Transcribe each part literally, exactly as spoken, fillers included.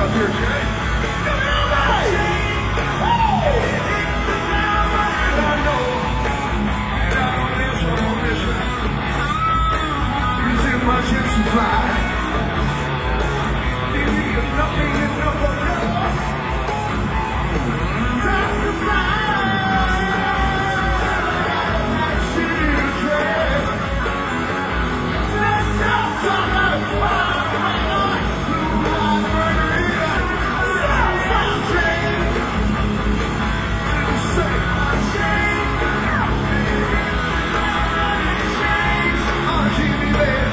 up here, Jay. My chips and fly. Baby, you're nothing enough of love. Time to fly. I see you dread. Let's stop talking. Blue line margarita. Stop saying. Say my shame. Oh, Jimmy, baby.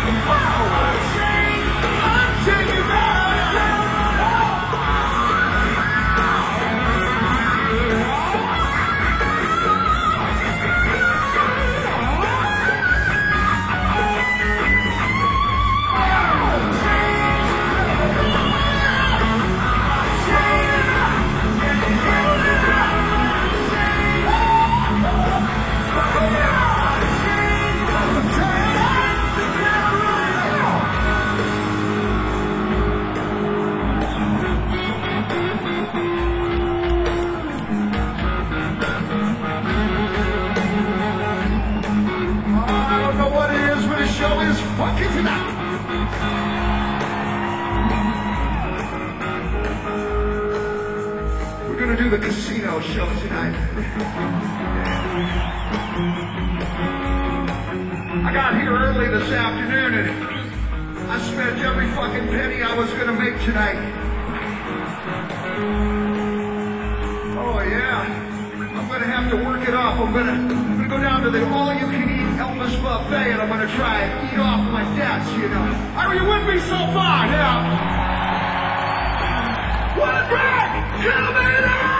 We're gonna do the casino show tonight. I got here early this afternoon and I spent every fucking penny I was gonna make tonight. Oh yeah, I'm gonna have to work it off. I'm gonna, I'm gonna go down to the all-you-can-eat Elvis buffet and I'm gonna try and eat off my debts, you know. Are you with me so far? Yeah. One break coming up!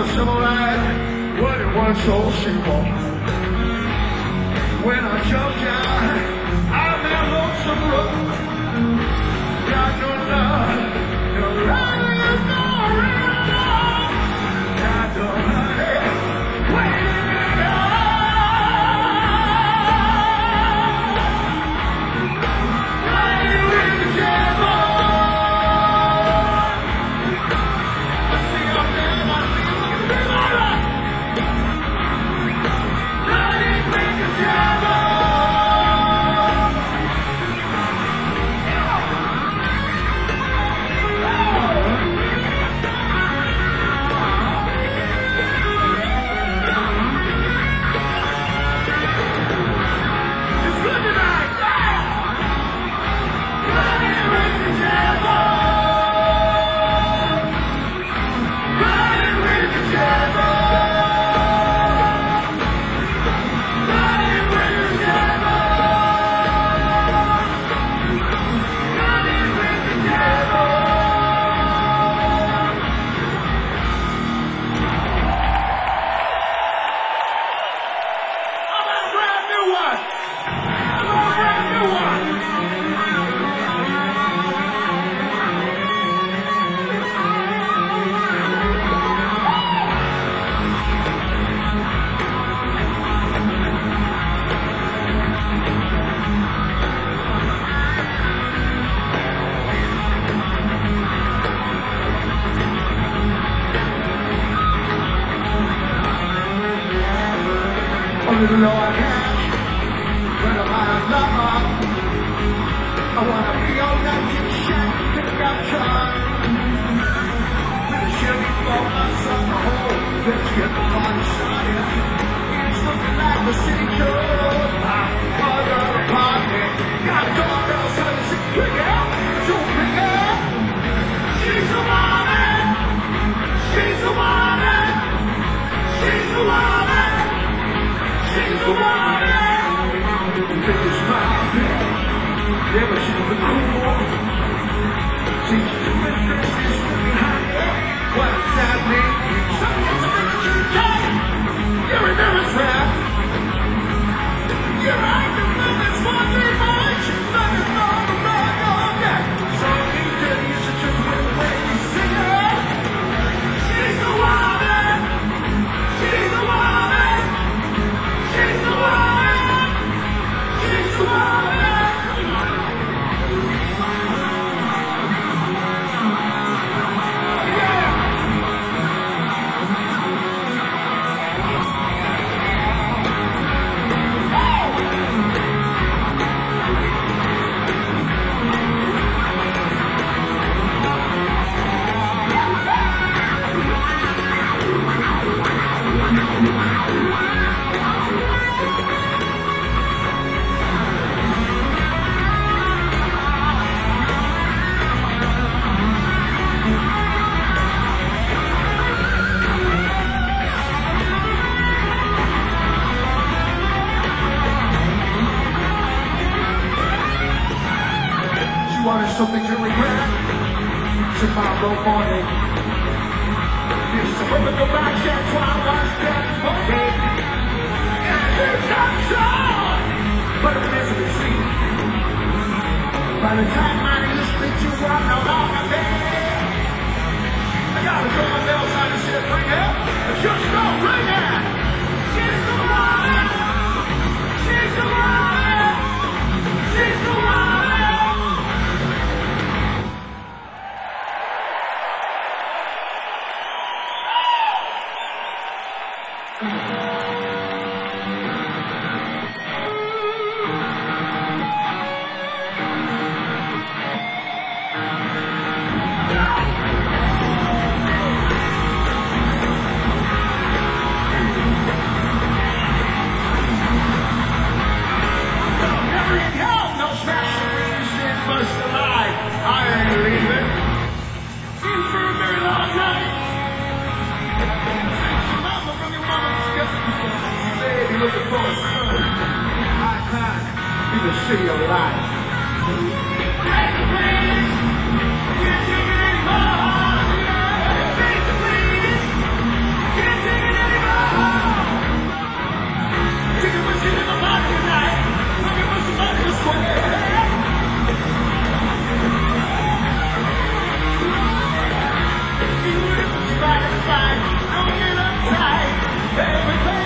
my civil life wasn't one so simple. When I jumped down out of that lonesome road, got no love, no love, no real love, got no honey waiting in the lying with the devil. I see up there, I see you can be my life. Lying with the devil. Even though I can't, but I'm out of love. I wanna be all that you shine, pick up time. With a Chevy for my summer home, let's get the party started. It's looking like the city club. I'm part of the party. Got a doorbell, so you should pick up. Don't pick up. She's a woman. She's a woman. She's a woman. She's a woman, take a smile, yeah, but she's the cool. She's the different, she's behind it. What does that mean? Something's a bit too tight. You're an aristocrat. You're right, the film is one thing much. Nothing's not a bag on that. So you did, you should just win when you sing it. She's a woman. She's a woman. She's a woman! She's a woman! Yeah! Wanted something to regret tomorrow morning. This suburban go back, that's why I was dead morning. It's not sure, but a misery scene. By the time I listened to you, I'm no longer there. I gotta throw my bells out and shit, bring it. Just don't bring it. She's the woman. She's the woman. She's the woman. Looking for a son, high time in the city of life. Can't take it anymore. Please, please. satisfied. Don't get uptight, everything.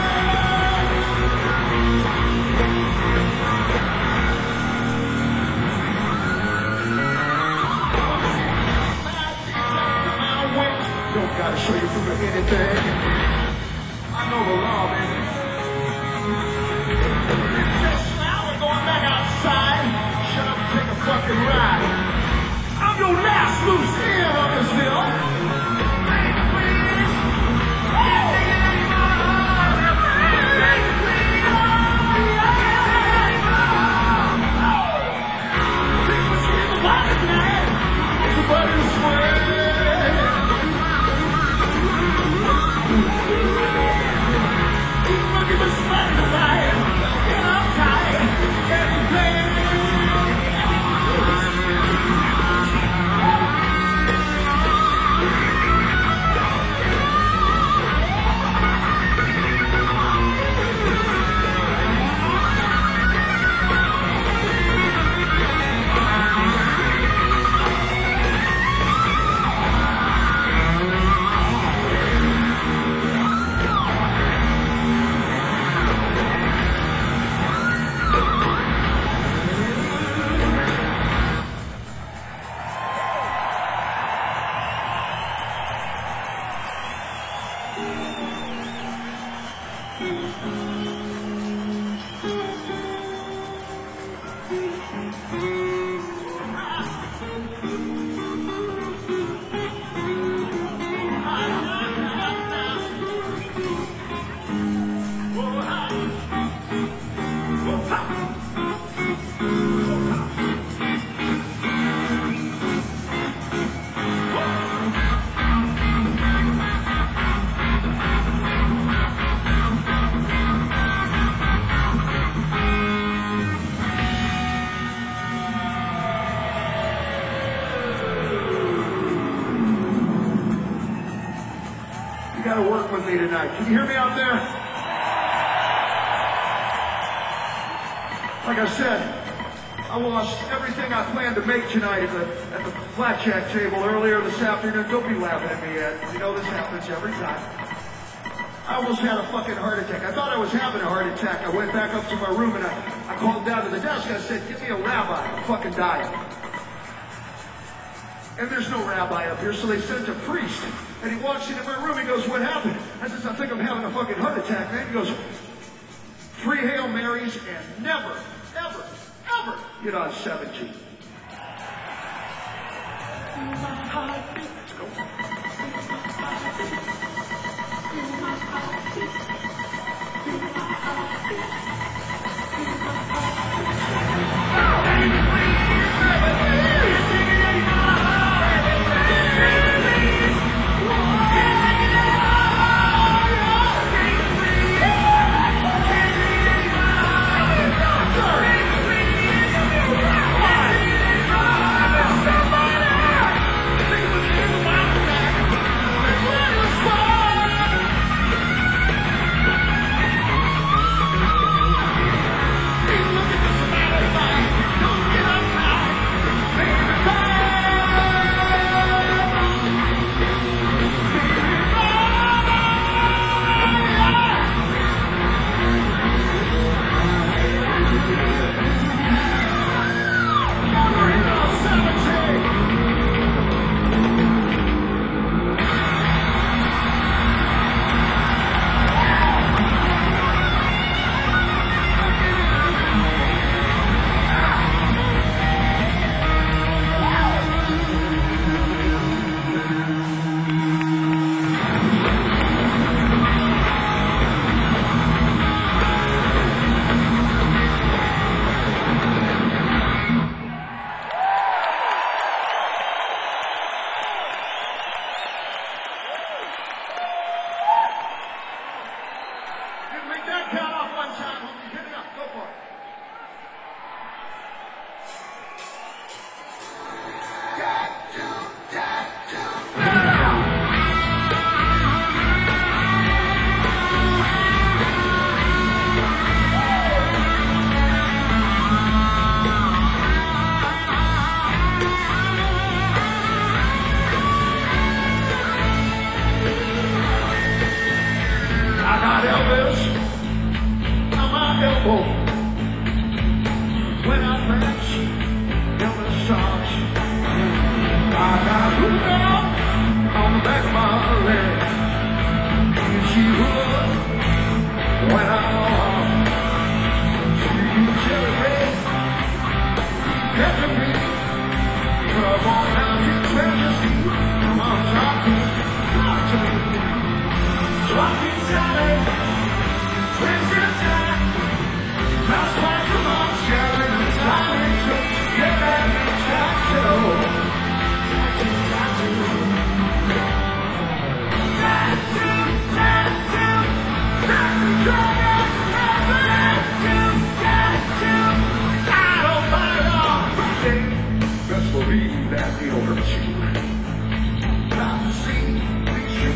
Don't gotta show you proof of anything. I know the law, baby. Just now we're going back outside. Shut up and take a fucking ride. I'm your last loose end on this hill. Baby, please. Hey! Baby, please. Think what's in the pocket tonight. Everybody's sweating. Got to work with me tonight. Can you hear me out there? Like I said, I lost everything I planned to make tonight at the, at the blackjack table earlier this afternoon. Don't be laughing at me yet. You know this happens every time. I almost had a fucking heart attack. I thought I was having a heart attack. I went back up to my room and I, I called down to the desk. I said, give me a rabbi. I'm fucking dying. And there's no rabbi up here, so they sent a priest. And he walks into my room, he goes, what happened? I says, I think I'm having a fucking heart attack, man. He goes, three Hail Marys and never, ever, ever get on seventeen. Let's go. Back.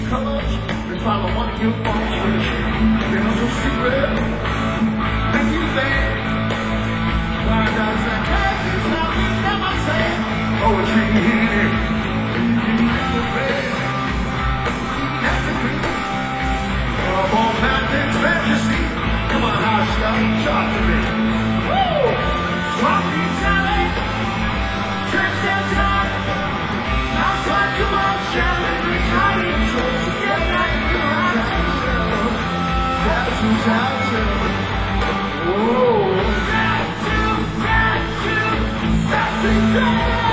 colors and follow one of your functions. There's no secret. Make you think. Why does that make you sound like that I say? Poetry here. You never read. Never read. Come on, Patrick's Majesty. Come on, house, y'all. Talk to me. Woo! Swap me, Sally. Church that time. I'll talk to my challenge. Retire. So to get back to your house. Tattoo, tattoo. Whoa. Tattoo, tattoo. Tattoo, tattoo.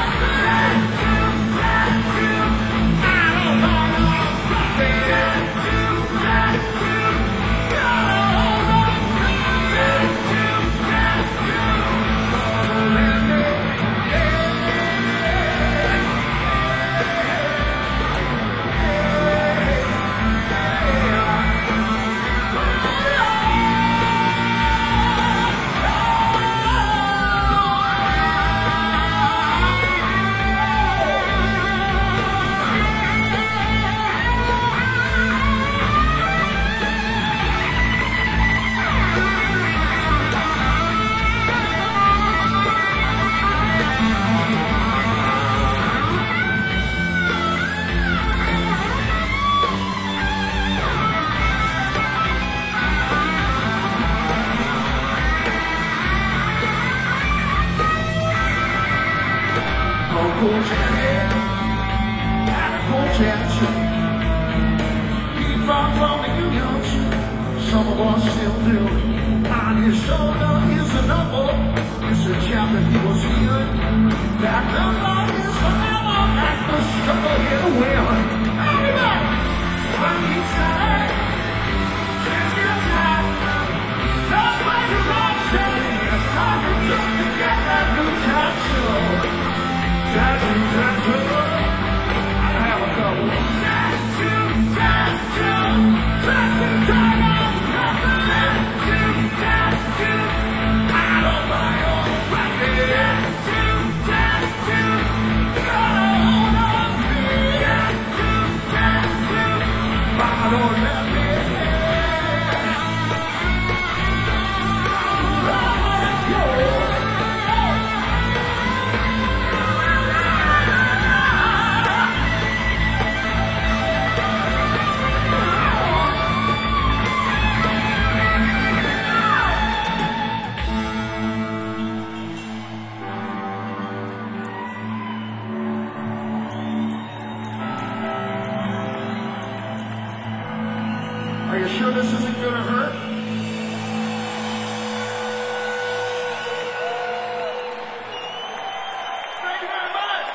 Uncle Jack, Uncle Jack, he fought from the unions, some of us still do. On his shoulder is a number, it's a chapter he was in. That number is forever, that's the struggle here to win. Everybody, when he said, change your time, that's what you're all saying. It's time to jump to get that new tattoo. Tattoo, tattoo, I have a couple. Tattoo, tattoo, tattoo, tattoo, tattoo, tattoo, I don't buy your record. Tattoo, tattoo, gotta hold on me. Tattoo, tattoo, I don't let me. Are you sure this isn't gonna hurt? Thank you very much.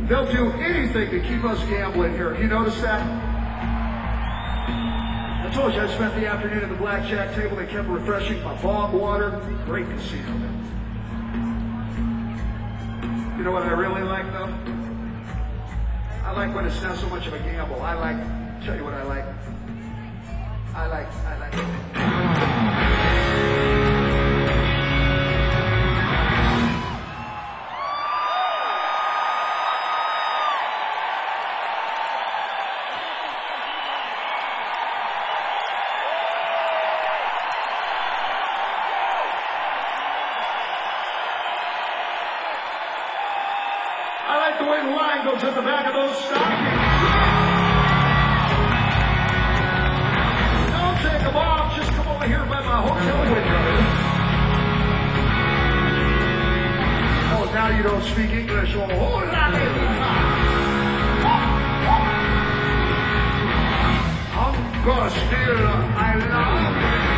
They'll do anything to keep us gambling here. You notice that? I told you I spent the afternoon at the blackjack table. They kept refreshing my bong water. Great casino. You know what I really like, though? I like when it's not so much of a gamble. I like, tell you what I like. I like, I like. I like the way the line goes at the back of those stockings. Don't take them off. Just come over here by my hotel window. Oh, now you don't speak English. Oh, oh, la, la, la. I'm gonna steal my love.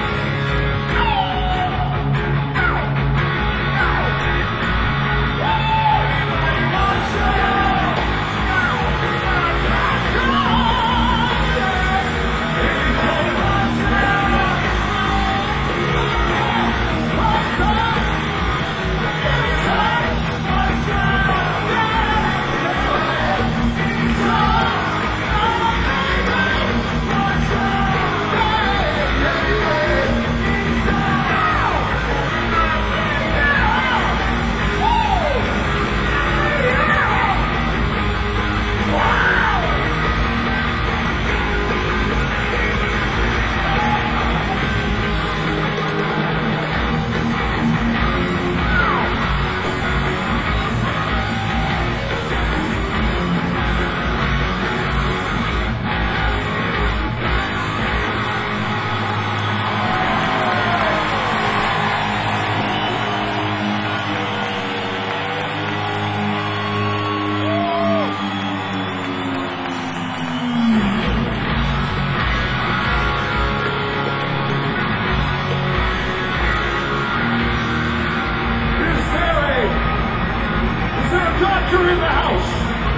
Doctor in the house?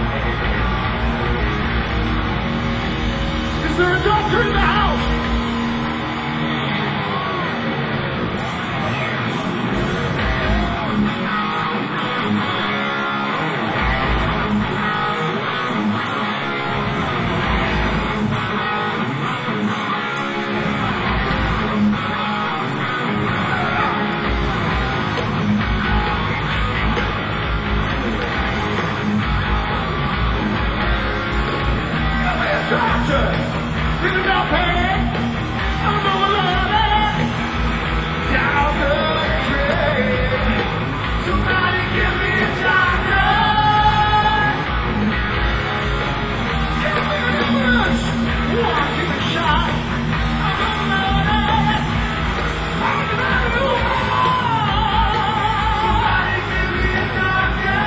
Is there a doctor in the house? Doctor! Give me no pain! I'm overloaded! Down the drain! Somebody give me a doctor! Give me a nurse! One, give me a shot! I'm overloaded! I'm overloaded! Somebody give me a doctor!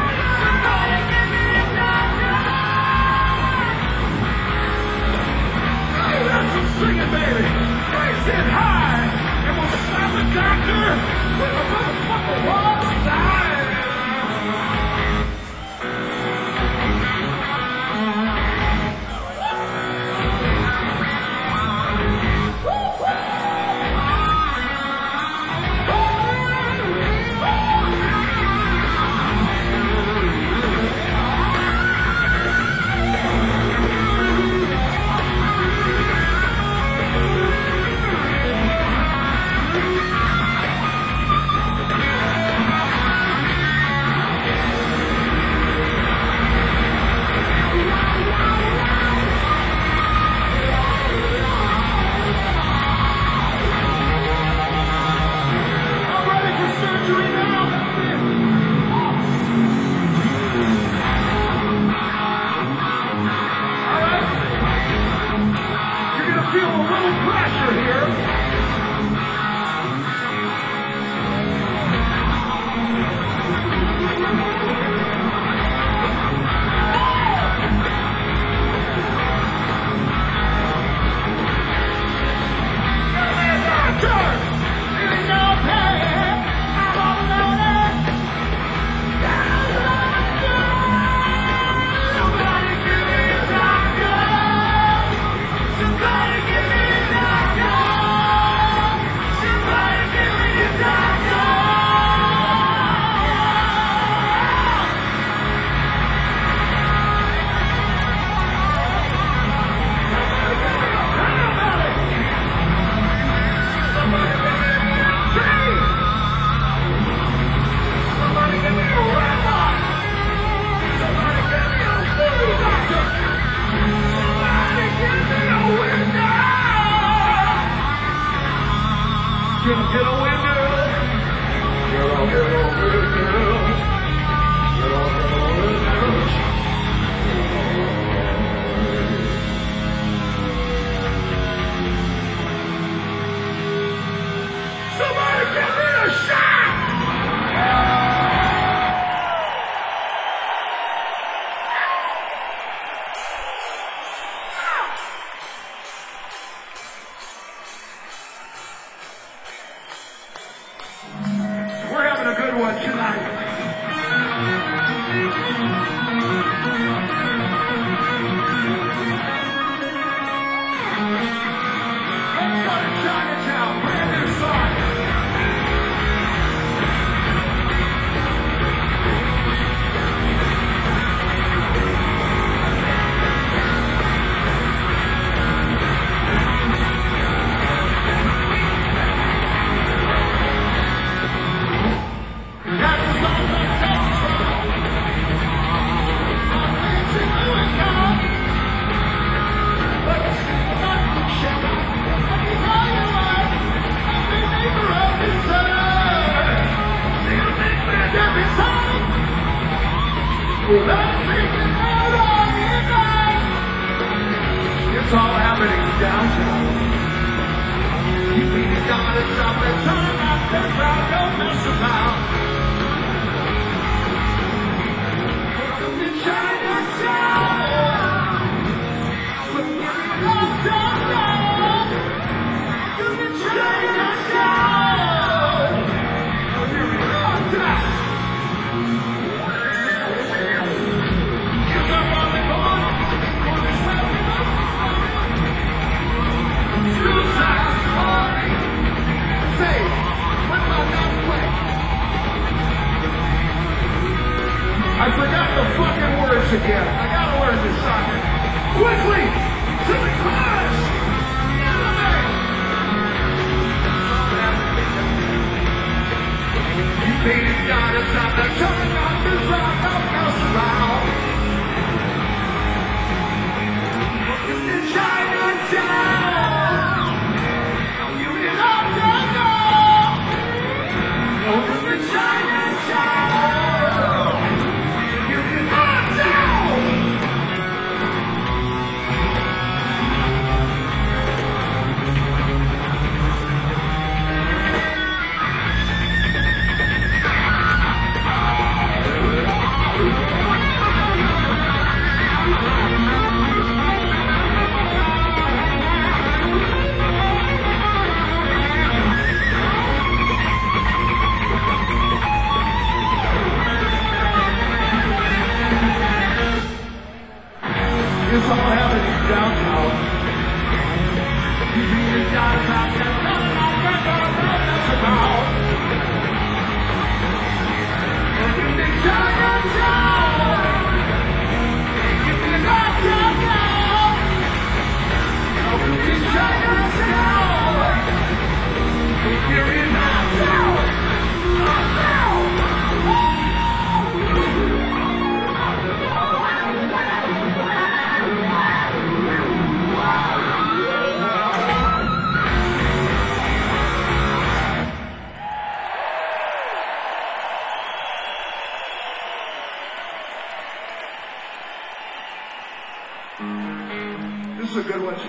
Somebody give me a doctor! It's all happening downtown. You beat it down to stop and turn out the crowd, don't mess around. Welcome to Chinatown. We're giving all down. Welcome to Chinatown. We're giving all down. Give up on the corner. Corner's where we love. Two times sorry. Say, what about that play? I forgot the fucking words again. I gotta learn this song. Quickly! To the chorus! You beat it down, it's not the turn on this rock, don't mess around. Welcome to Chinatown. You get up, down, down. Welcome to Chinatown. You get up, down. It's all happening downtown. You beat it downtown, that's not that's about. Welcome to Chinatown. You beat it downtown. Welcome to Chinatown. You're in downtown. This is a good one.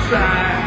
side.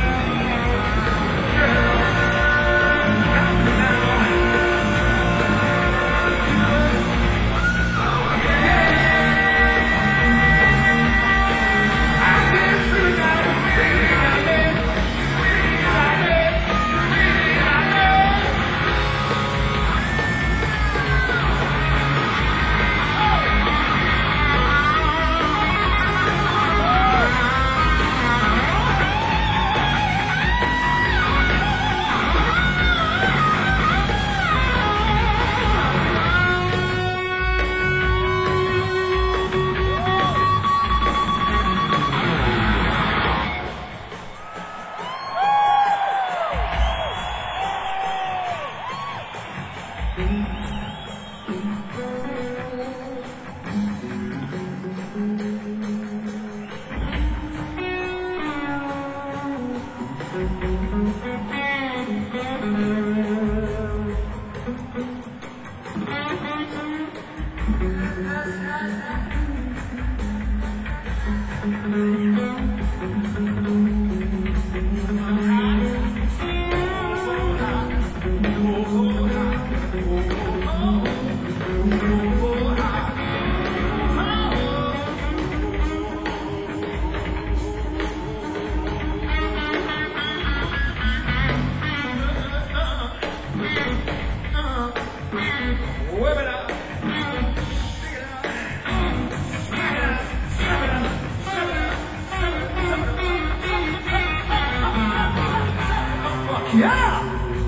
Yeah!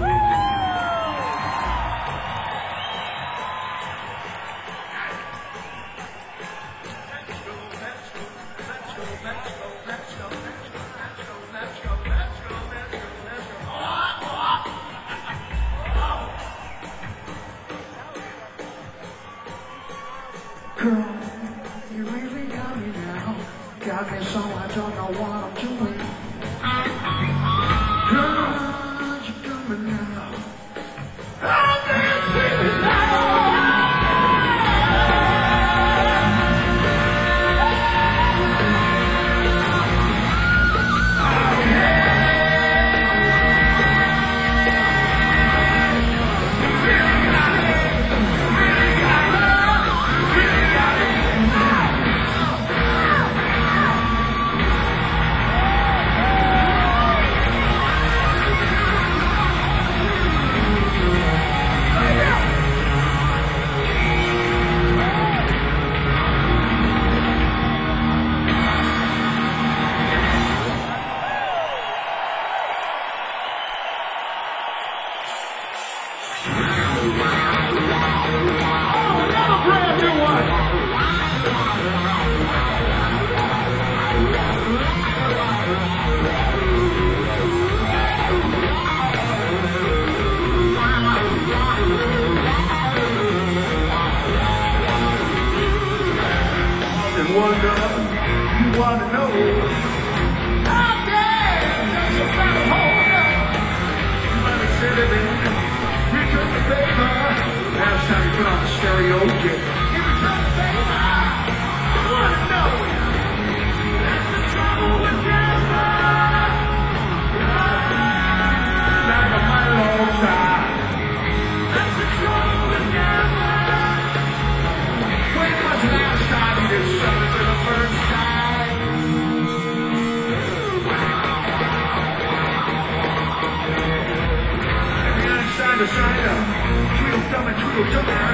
Girl, you really got me now. Got me so I don't know what I'm doing. Girl, you got me now. I'm dancing now. Wonder, you wanna know? Out there, just about to hold up. You might have said it, baby. Reach up the paper. Now it's time to put on the stereo. Get reach up the paper. You wanna know? That's the trouble with Denver. Like a mighty long time. That's the trouble with Denver. When was the last time you did something for the first time? And the inside the side of Tweedle Thumb and Tweedle Dumber.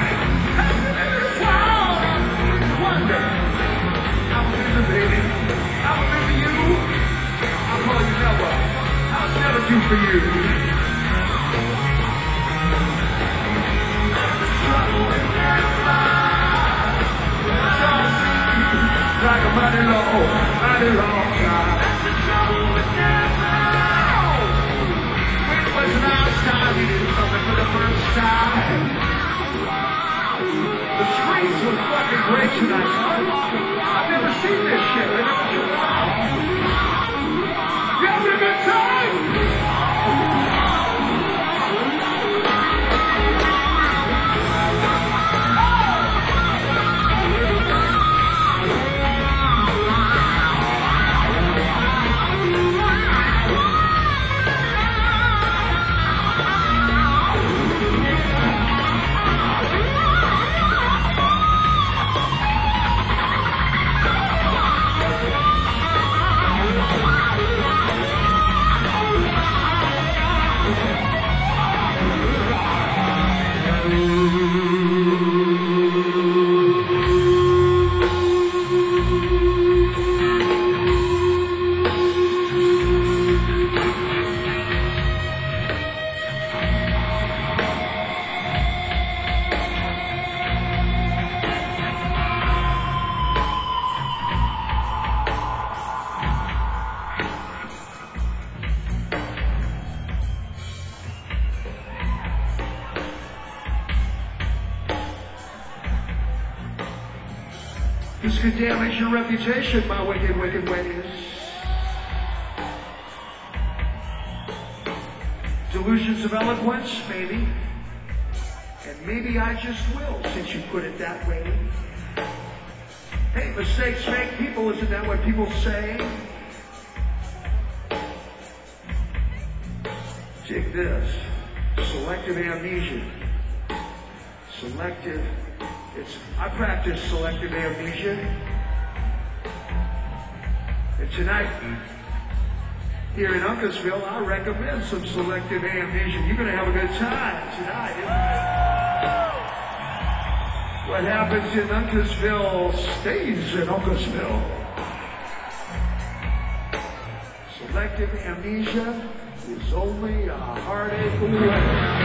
One day, I will visit baby. I will visit you. I'll call you Noah. I'll never do for you. Like a mighty long, mighty long time. That's the trouble with Denver. When was the last time you did something for the first time? The streets were fucking great tonight, son. I've never seen this shit. I never seen it. You having a good time? could damage your reputation, my wicked, wicked ways. Delusions of eloquence, maybe. And maybe I just will, since you put it that way. Hey, mistakes make people, isn't that what people say? Take this. Selective amnesia. Selective, it's, I practice selective amnesia. And tonight, here in Uncasville, I recommend some selective amnesia. You're going to have a good time tonight, isn't it? What happens in Uncasville stays in Uncasville. Selective amnesia is only a heartache away.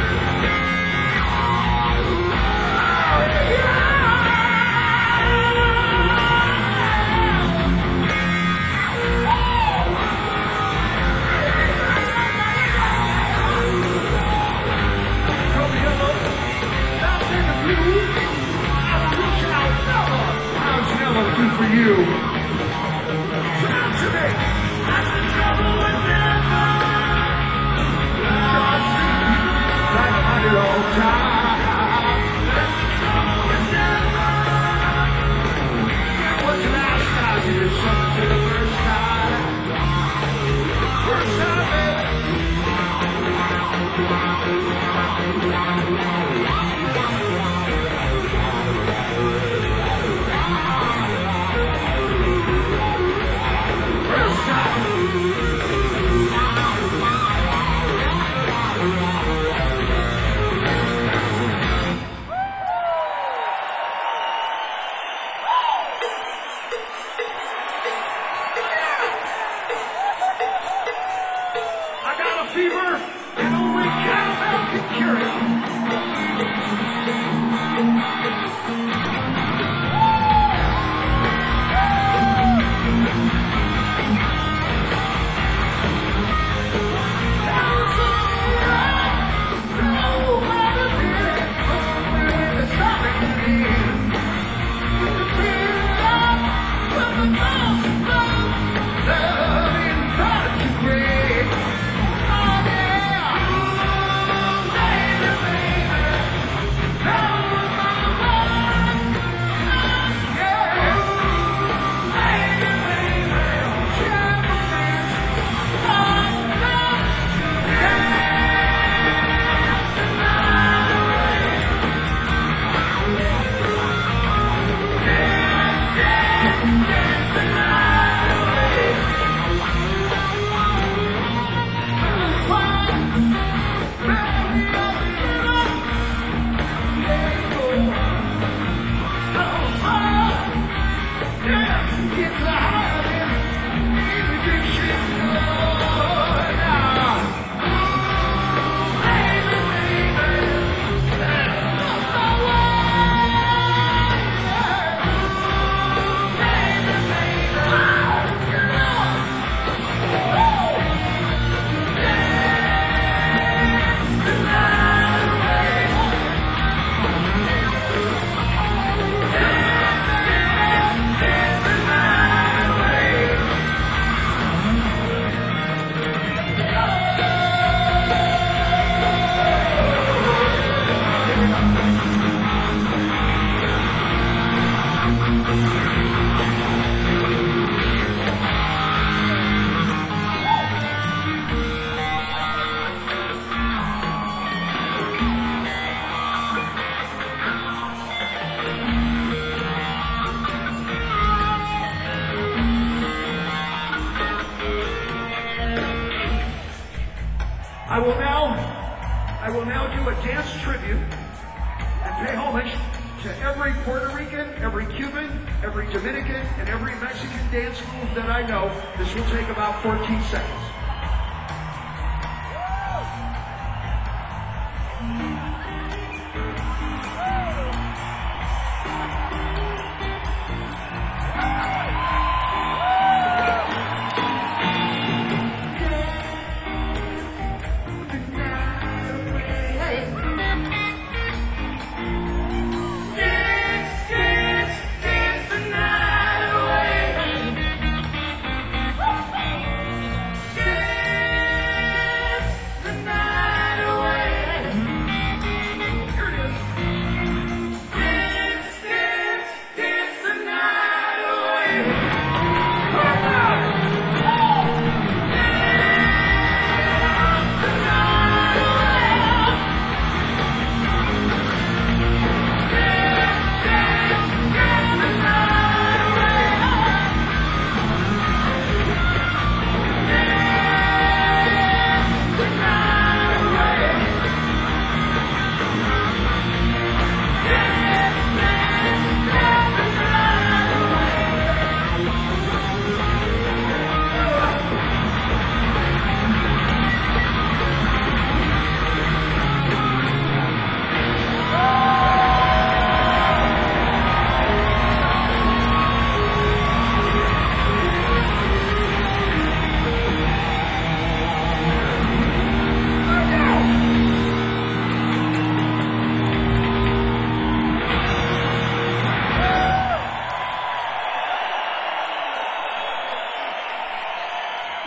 Do for you. Come to me. That's the trouble with never. Like a hundred all time. That's the trouble with never. It was the last time you did something for the first time. First time, baby. I will now, I will now do a dance tribute and pay homage to every Puerto Rican, every Cuban, every Dominican, and every Mexican dance move that I know. This will take about fourteen seconds. Dance, dance, dance the night.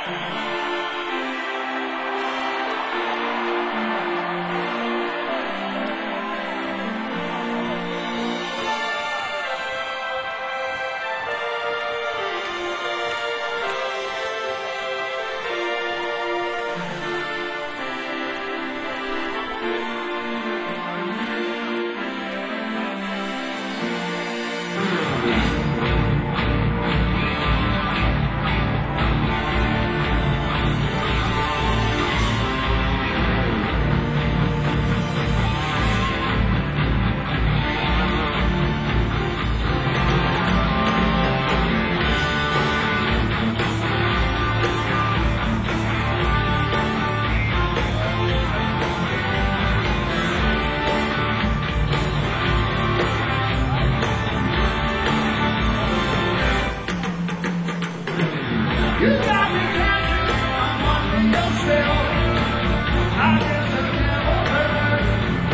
You got me dancing, I'm wondering yourself. I guess I never heard.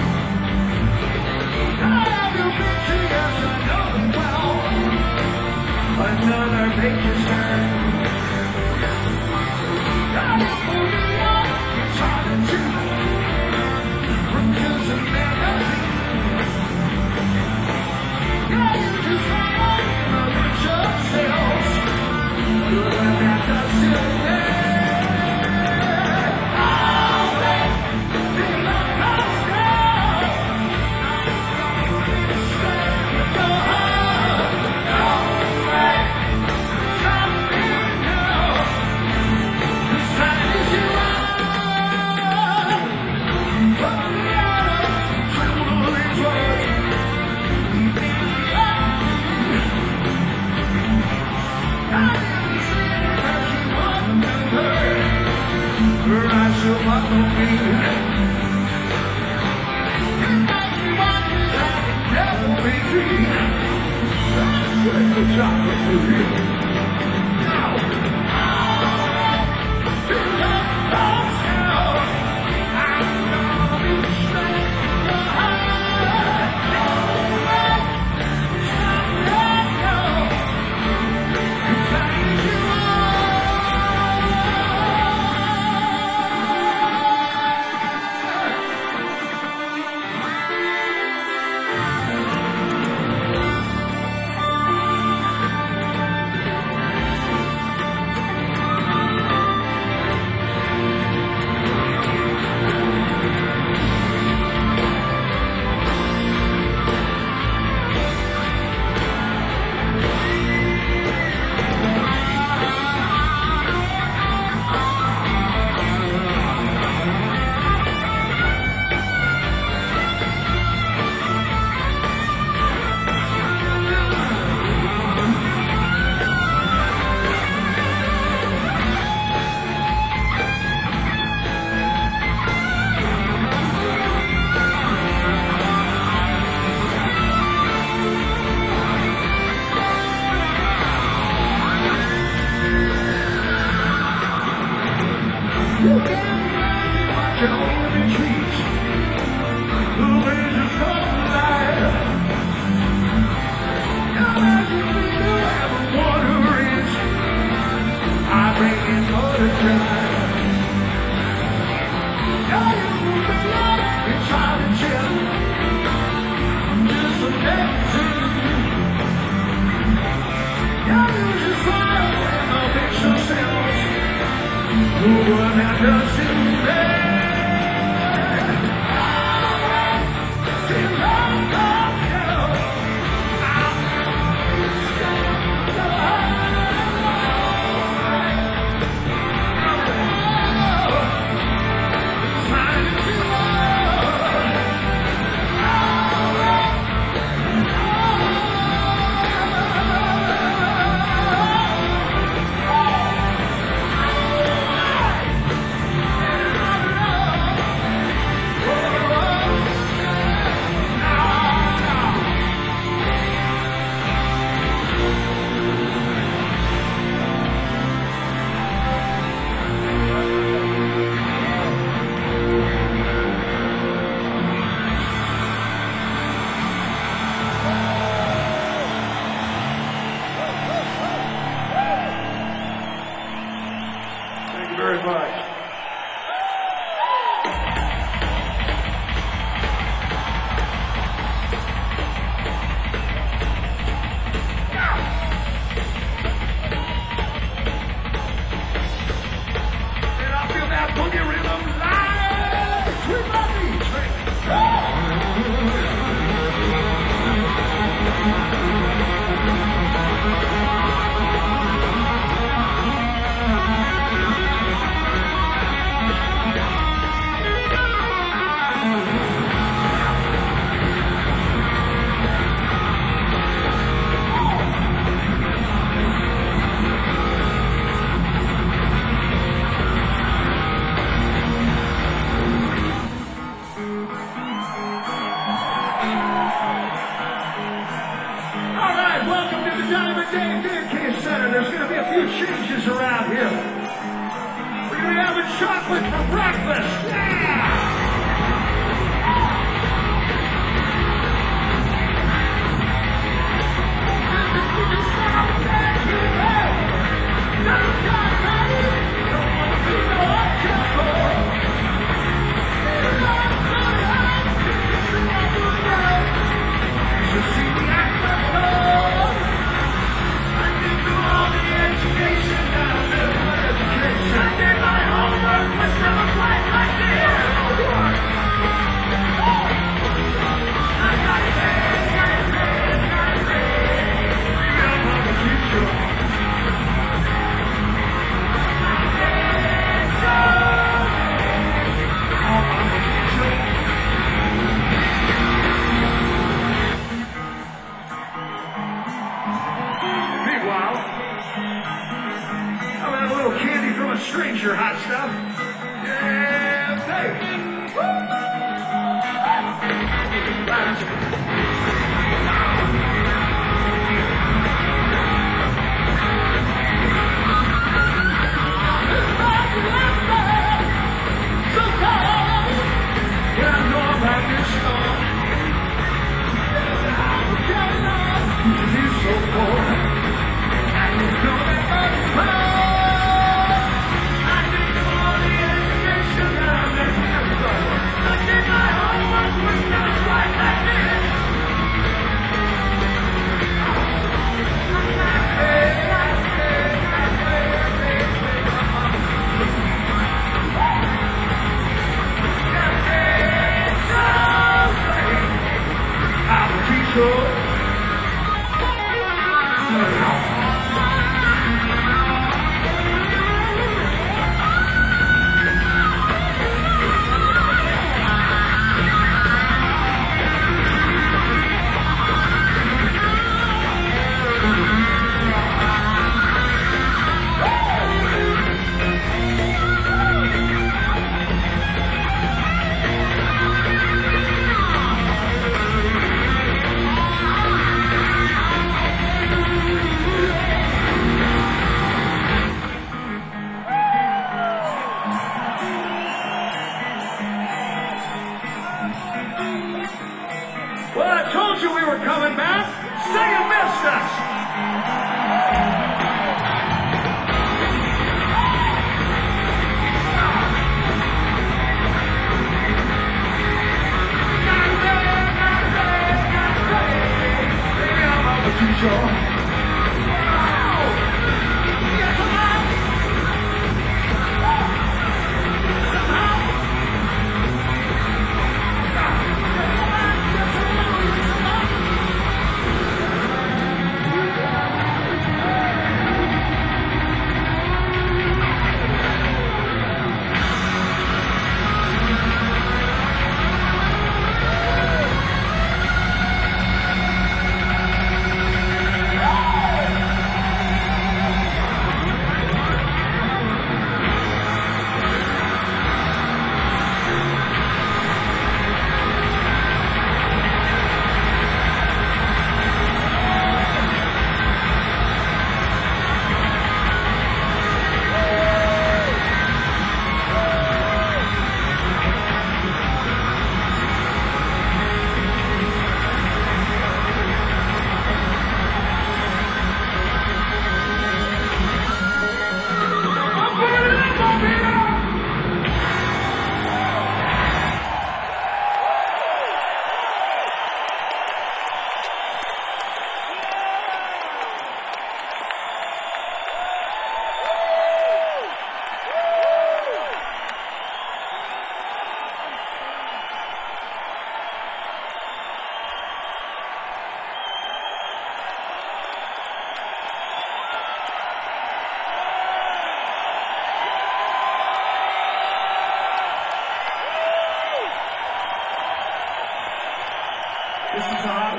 I have you been to, yes, I know it well. Another page turn. Got it for me, it's hard to choose. From just a magazine. Got you to someone in a bunch of cells. You're that does it there. much. And I feel that boogie rhythm live with my beats. There's going to be a few changes around here. We're going to be having chocolate for breakfast. Yeah! Stranger hot stuff. Yeah, baby. So cold. Yeah, I know about this storm. You're so cold. And you know that I'm I did my homework, was not right back then.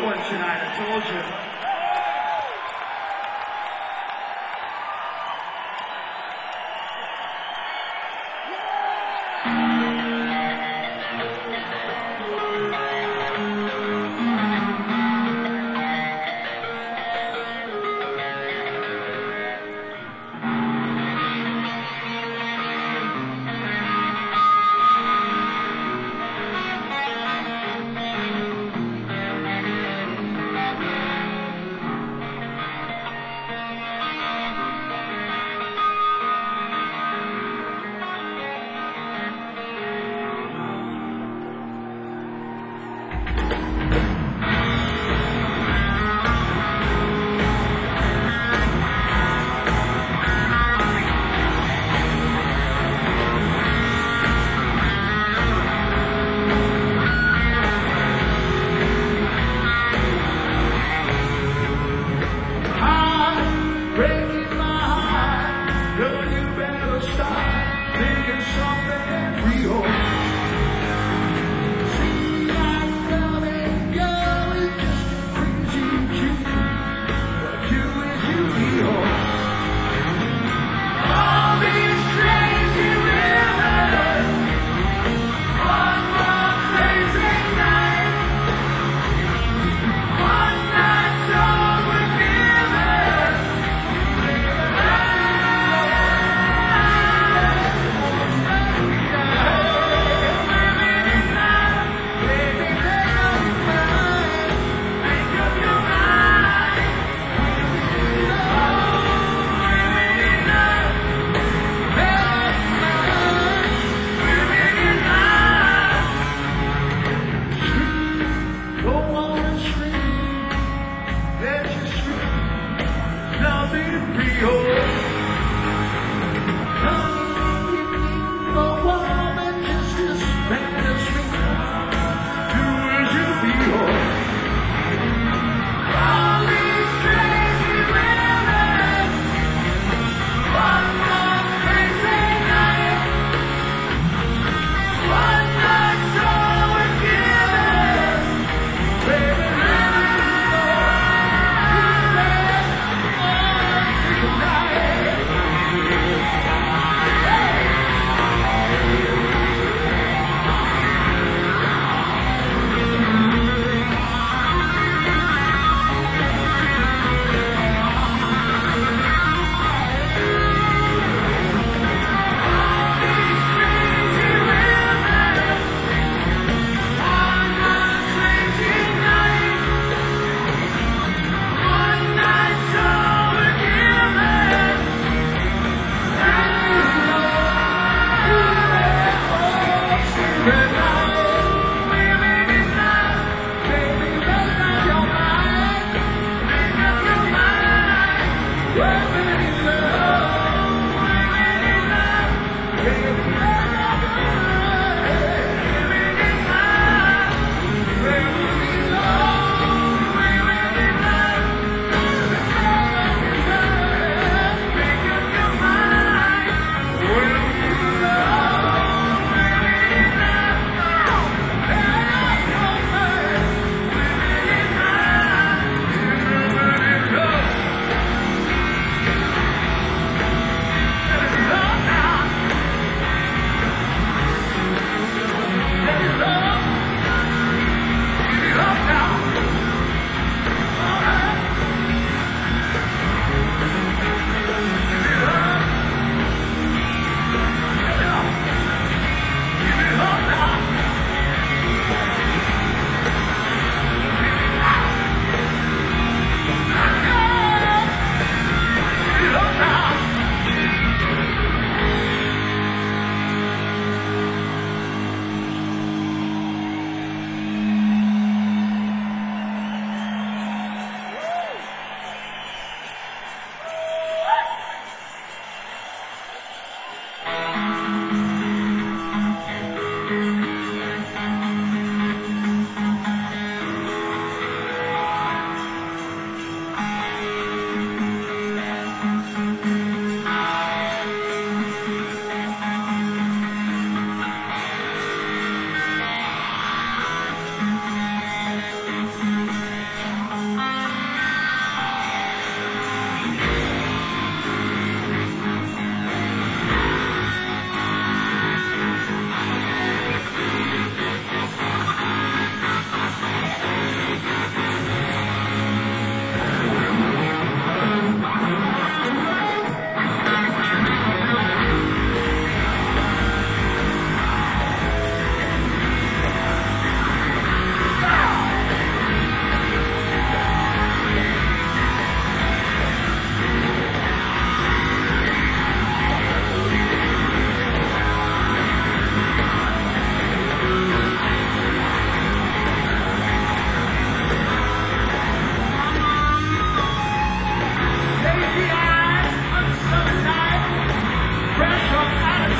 one tonight, I told you.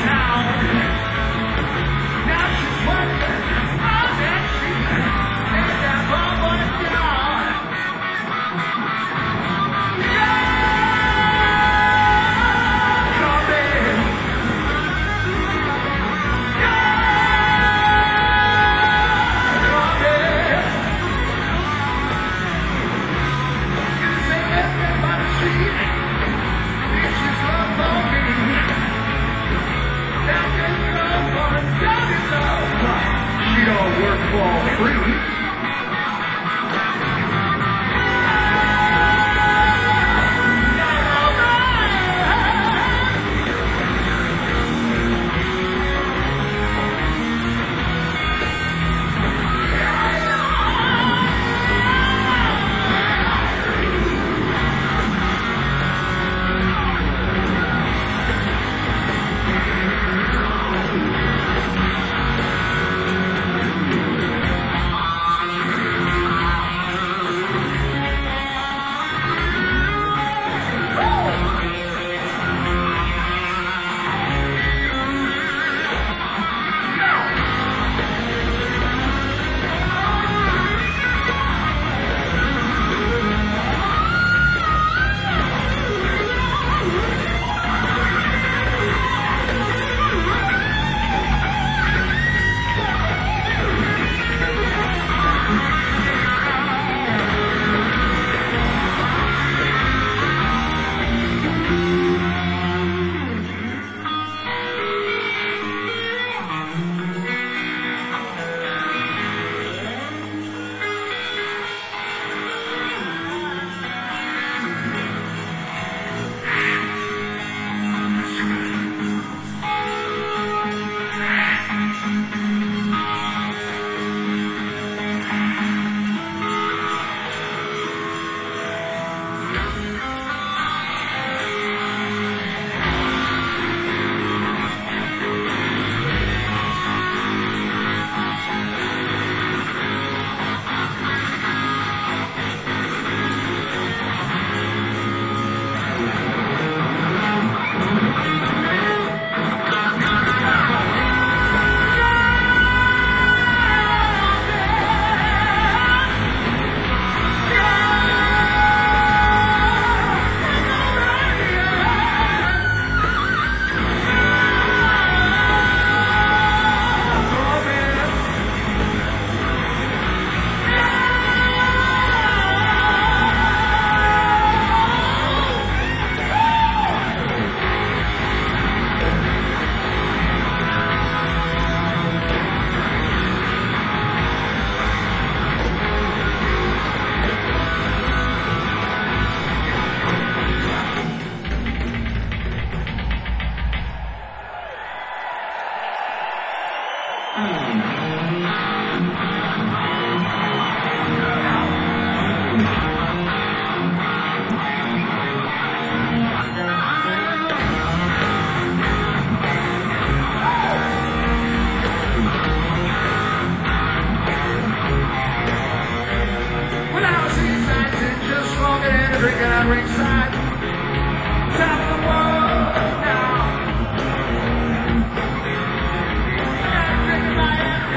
Top of the world now.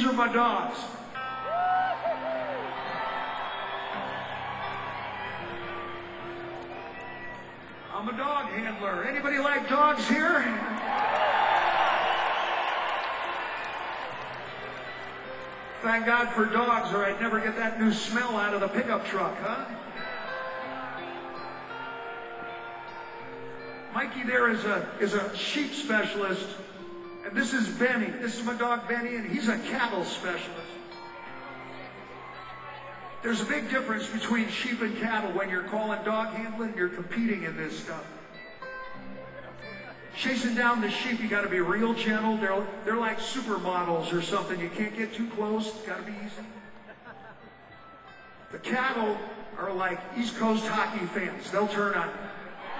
are my dogs. I'm a dog handler. Anybody like dogs here? Thank God for dogs, or I'd never get that new smell out of the pickup truck, huh? Mikey there is a is a sheep specialist, and this is Benny. This is my dog Benny, and he's a cattle specialist. There's a big difference between sheep and cattle when you're calling dog handling, you're competing in this stuff. Chasing down the sheep, you got to be real gentle. They're, they're like supermodels or something. You can't get too close. It's got to be easy. The cattle are like East Coast hockey fans. They'll turn on you.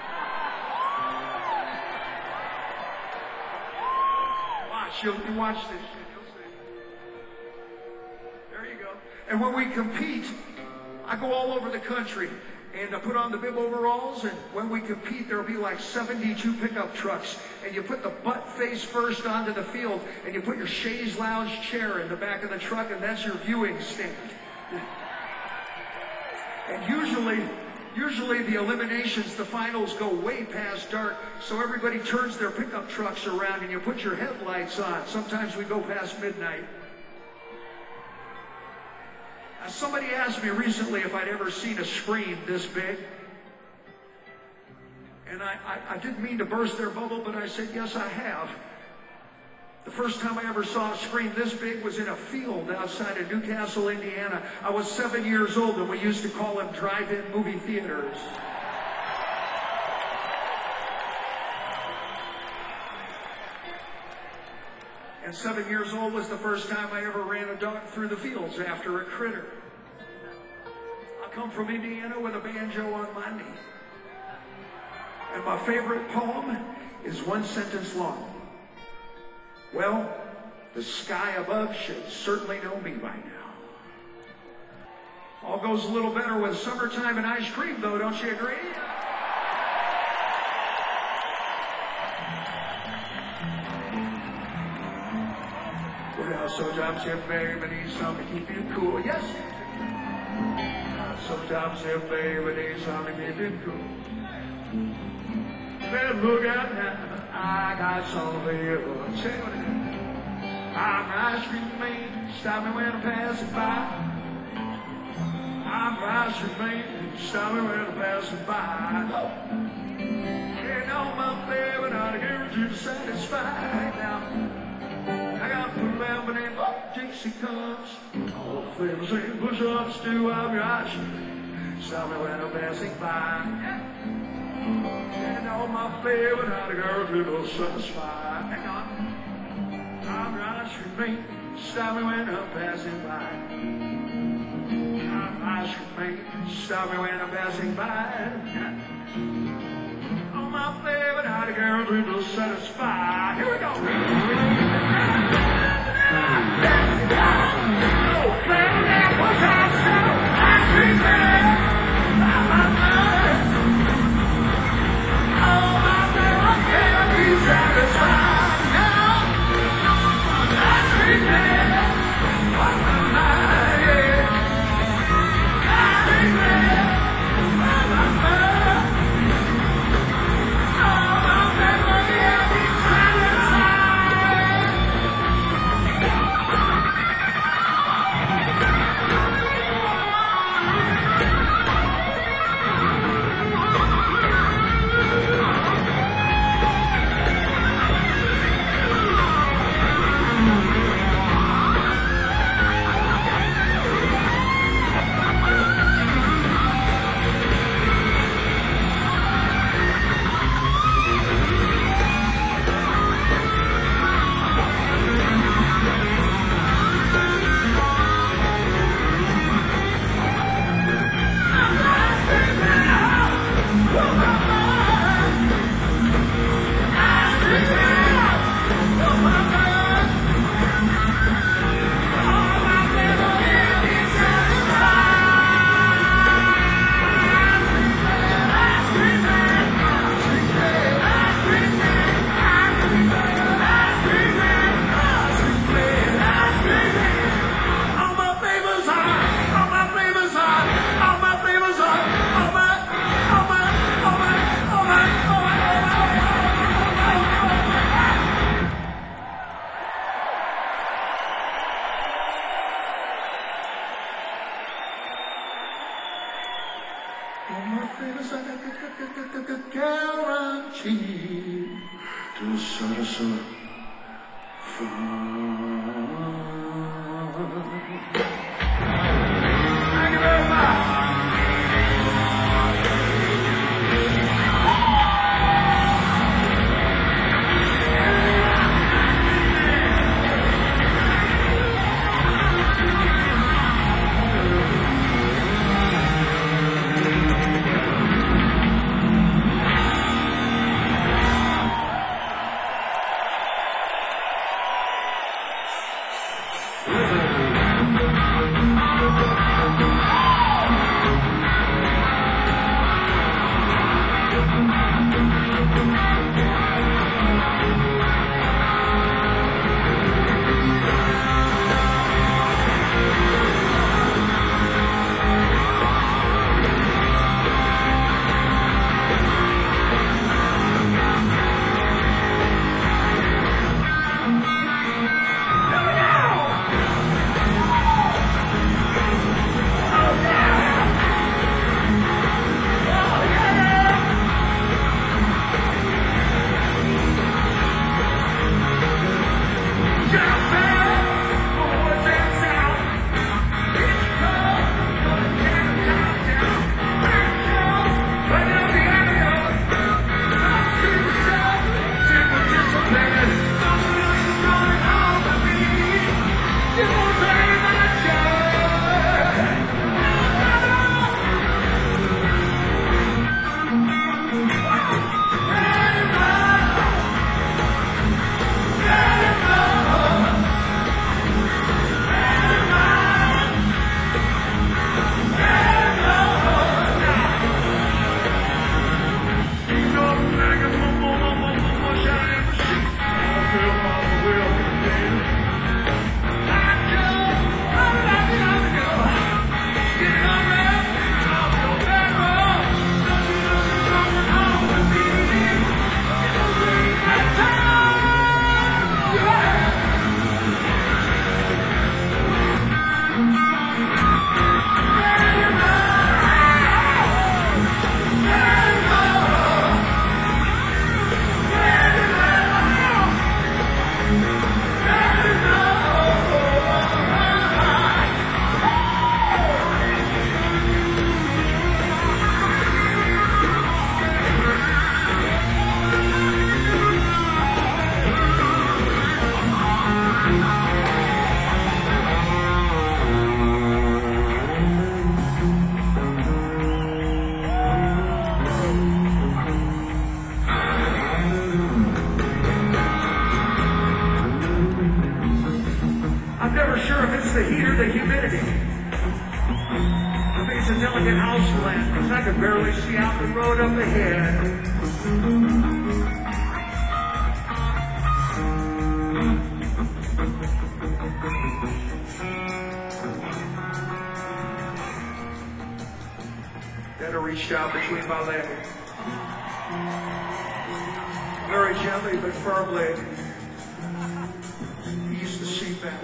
Watch, you'll, you watch this shit. You'll see. There you go. And when we compete, I go all over the country. And I put on the bib overalls, and when we compete, there'll be like seventy-two pickup trucks. And you put the butt face first onto the field, and you put your chaise lounge chair in the back of the truck, and that's your viewing stand. And usually, usually the eliminations, the finals go way past dark, so everybody turns their pickup trucks around, and you put your headlights on. Sometimes we go past midnight. Somebody asked me recently if I'd ever seen a screen this big. And I, I, I didn't mean to burst their bubble, but I said, yes, I have. The first time I ever saw a screen this big was in a field outside of Newcastle, Indiana. I was seven years old, and we used to call them drive-in movie theaters. And seven years old was the first time I ever ran a dog through the fields after a critter. I come from Indiana with a banjo on my knee. And my favorite poem is one sentence long. Well, the sky above should certainly know me by now. All goes a little better with summertime and ice cream, though, don't you agree? Well, sometimes if baby needs something to keep you cool, yes. Sometimes if baby needs something to keep you cool. Well, look out now, I got something for you. Say what it is. I'm ice cream man, stop me when I'm passing by. I'm ice cream man, stop me when I'm passing by. You know my baby, not a girl to satisfy now. I got to put lemon in, oh, Dixie comes. All the flavors and push-ups do I'm your ice cream. Stop me when I'm passing by. You know my baby, not a girl to no satisfy. Hang on. I'm your ice cream man. Stop me when I'm passing by. I'm ice cream man. Stop me when I'm passing by. Oh, my baby, not a girl to no satisfy. Here we go. cheek to sort of sort Thank you very much. I'm never sure if it's the heat or the humidity. I think it's a delicate house plant, because I can barely see out the road up ahead. Better reach down between my legs. Very gently but firmly. Ease the seat back.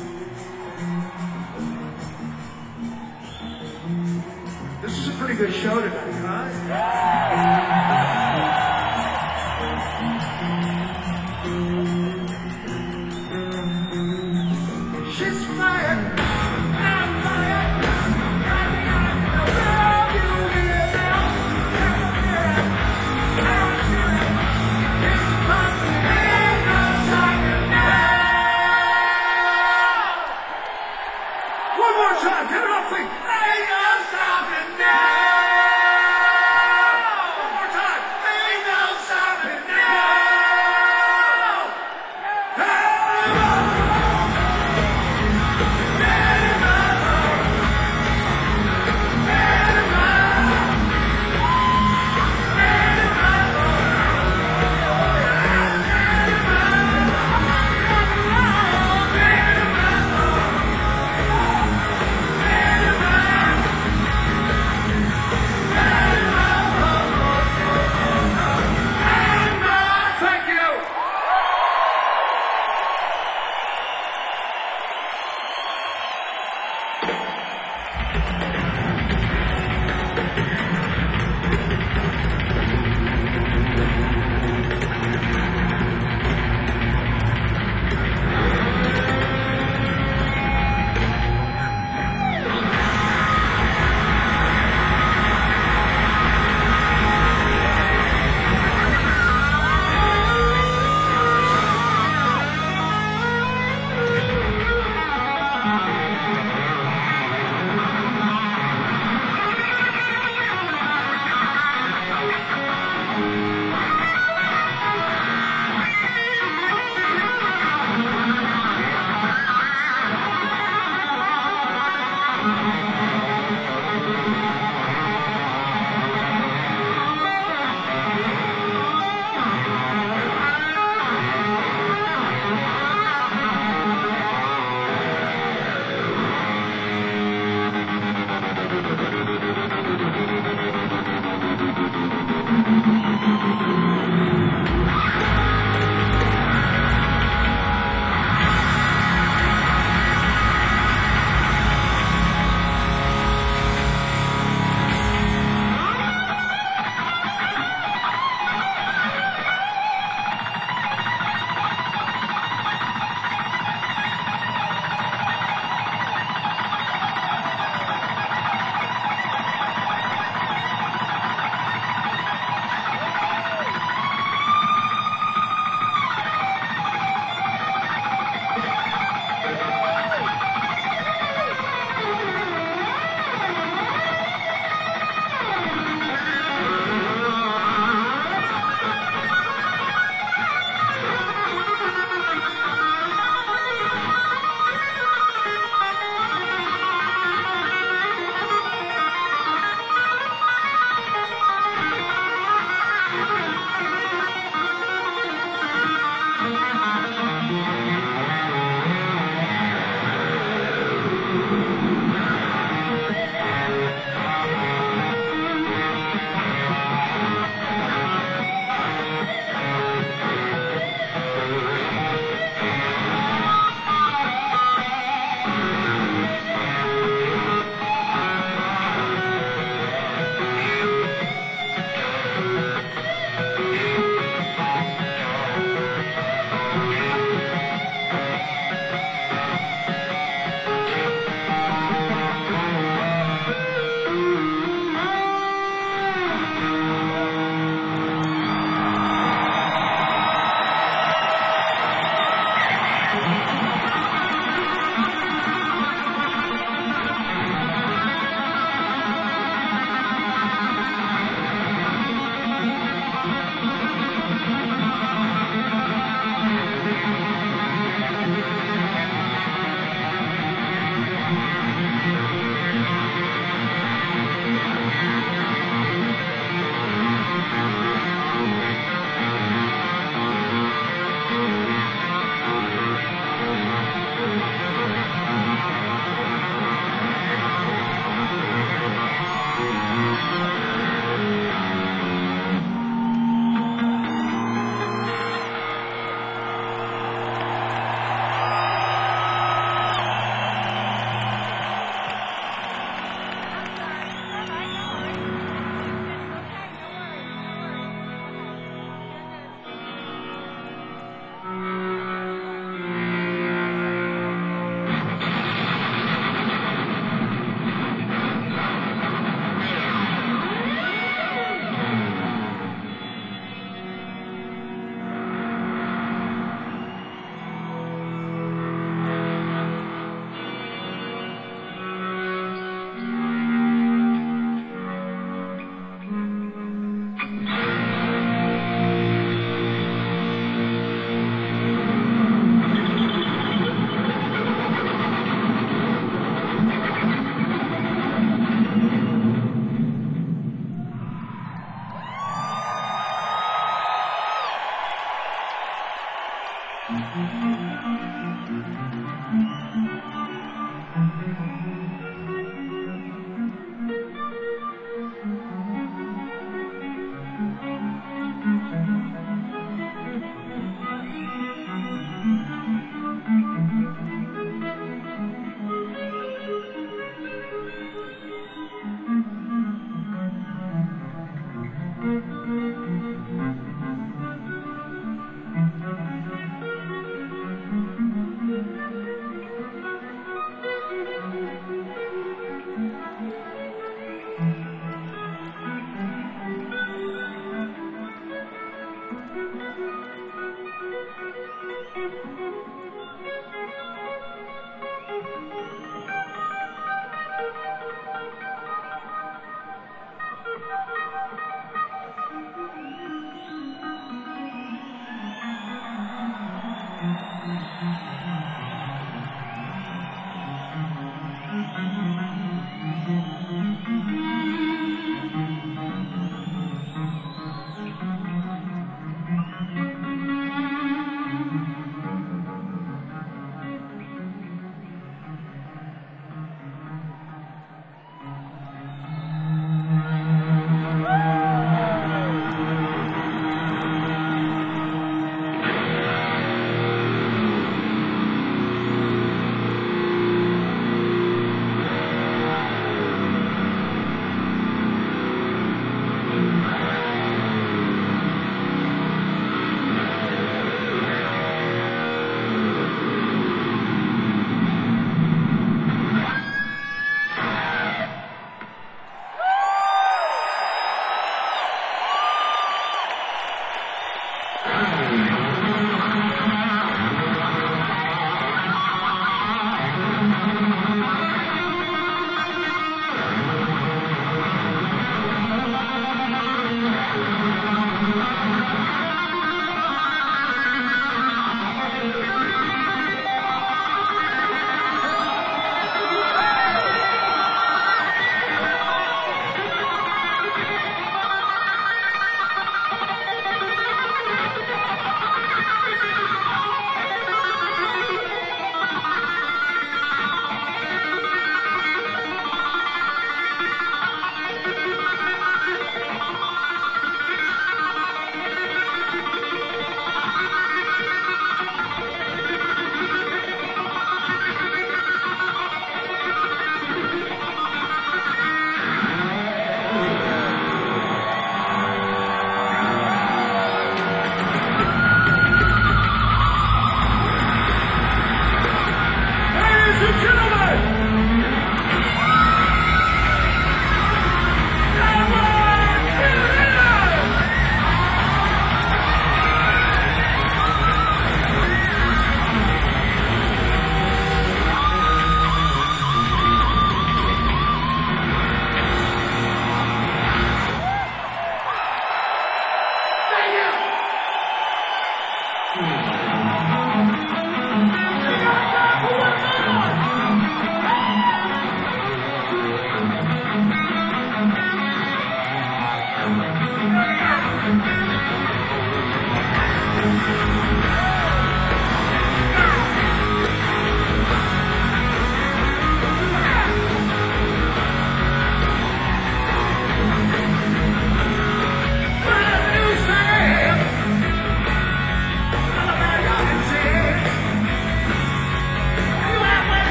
This is a pretty good show tonight, huh? She's flying. I'm flying. Love you here now. It's possible. Ain't no stopping now. One more time. Give it up, please. Ain't no stopping now.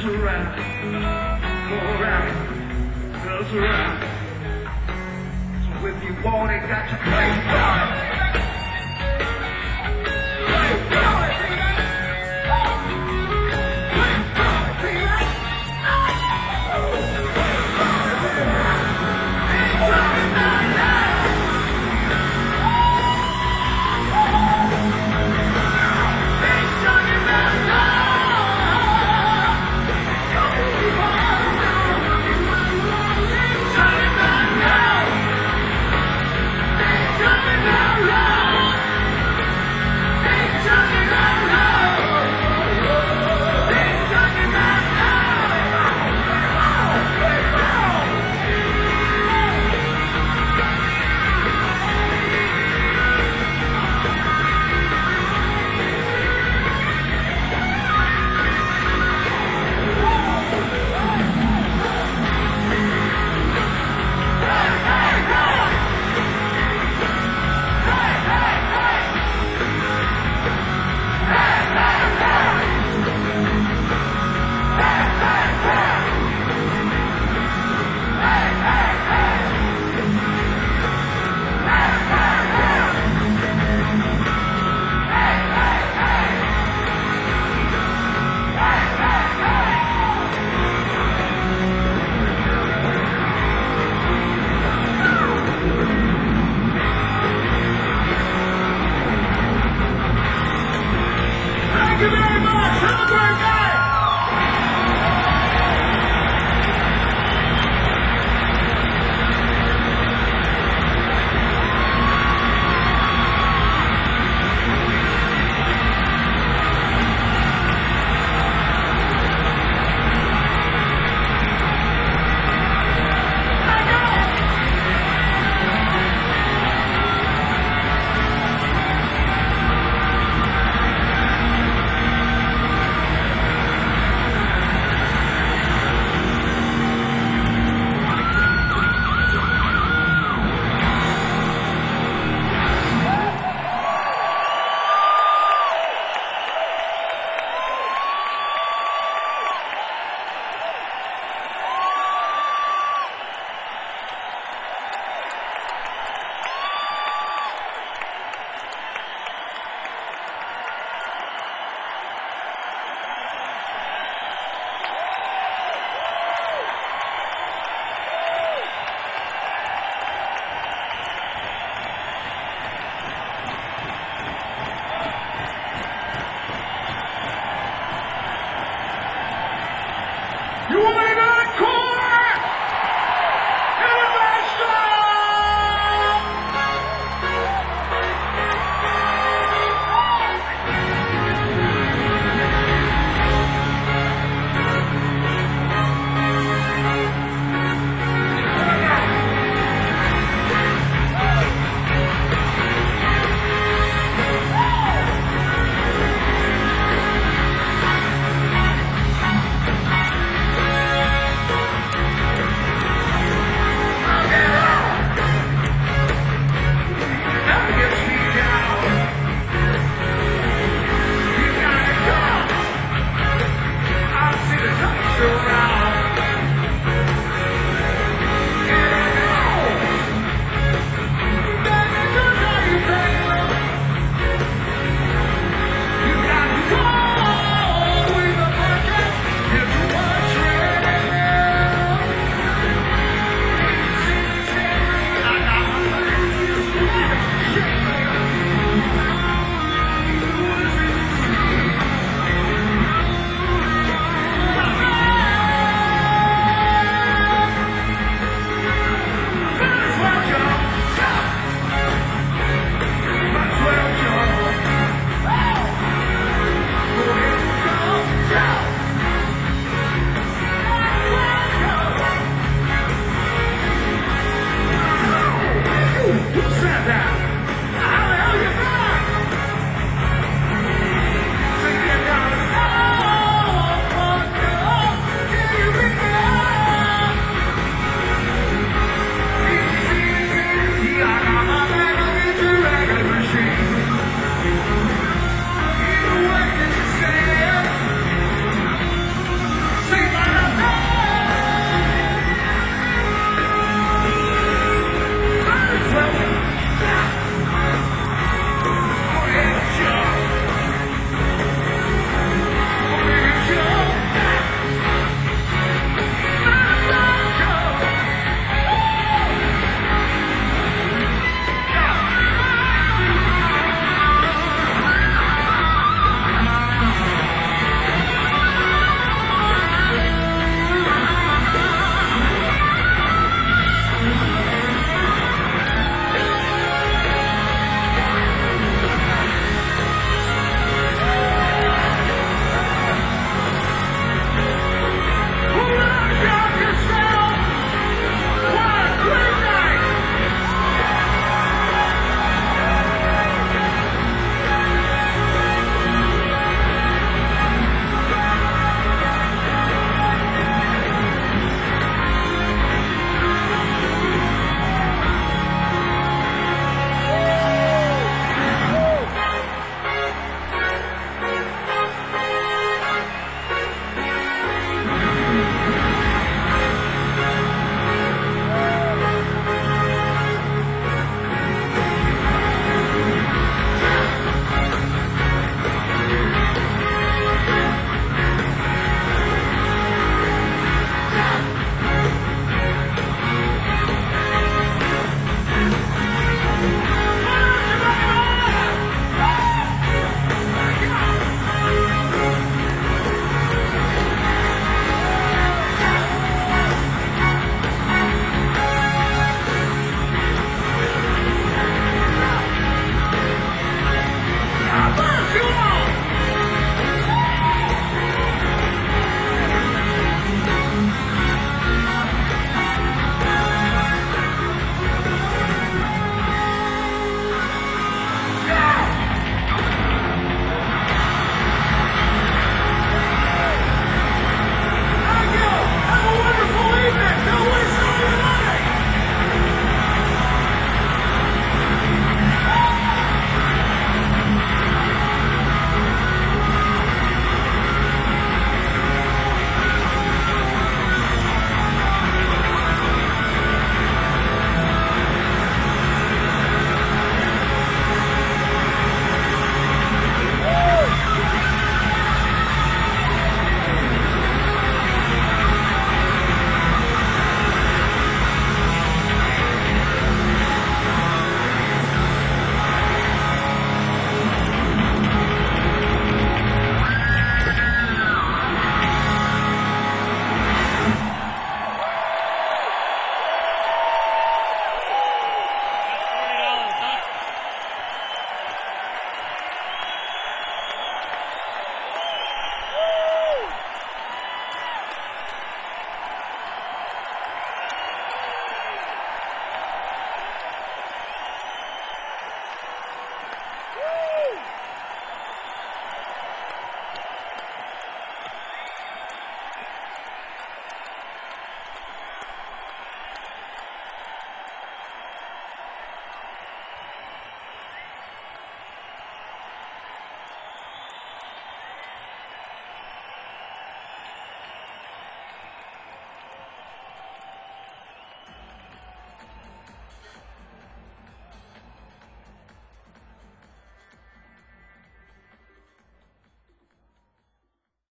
That's right. Go around. That's right. So if you want it, got to play for it.